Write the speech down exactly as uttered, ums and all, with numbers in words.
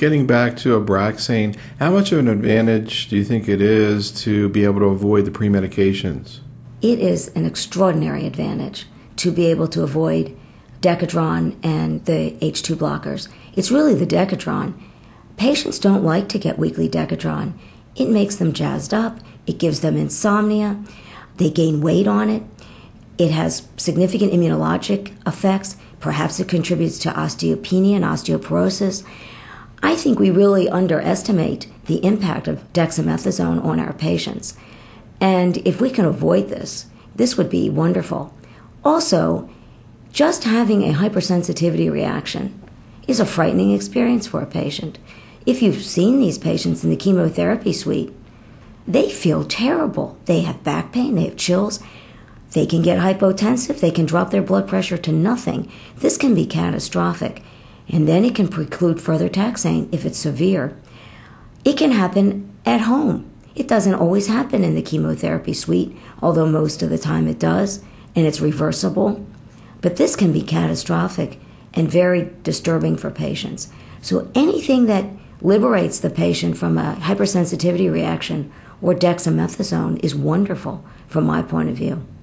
getting back to Abraxane, how much of an advantage do you think it is to be able to avoid the pre-medications? It is an extraordinary advantage to be able to avoid Decadron and the H two blockers. It's really the Decadron. Patients don't like to get weekly Decadron. It makes them jazzed up. It gives them insomnia. They gain weight on it. It has significant immunologic effects. Perhaps it contributes to osteopenia and osteoporosis. I think we really underestimate the impact of dexamethasone on our patients. And if we can avoid this, this would be wonderful. Also, just having a hypersensitivity reaction is a frightening experience for a patient. If you've seen these patients in the chemotherapy suite, they feel terrible. They have back pain, they have chills, they can get hypotensive, they can drop their blood pressure to nothing. This can be catastrophic, and then it can preclude further taxane if it's severe. It can happen at home. It doesn't always happen in the chemotherapy suite, although most of the time it does, and it's reversible. But this can be catastrophic and very disturbing for patients. So anything that liberates the patient from a hypersensitivity reaction or dexamethasone is wonderful from my point of view.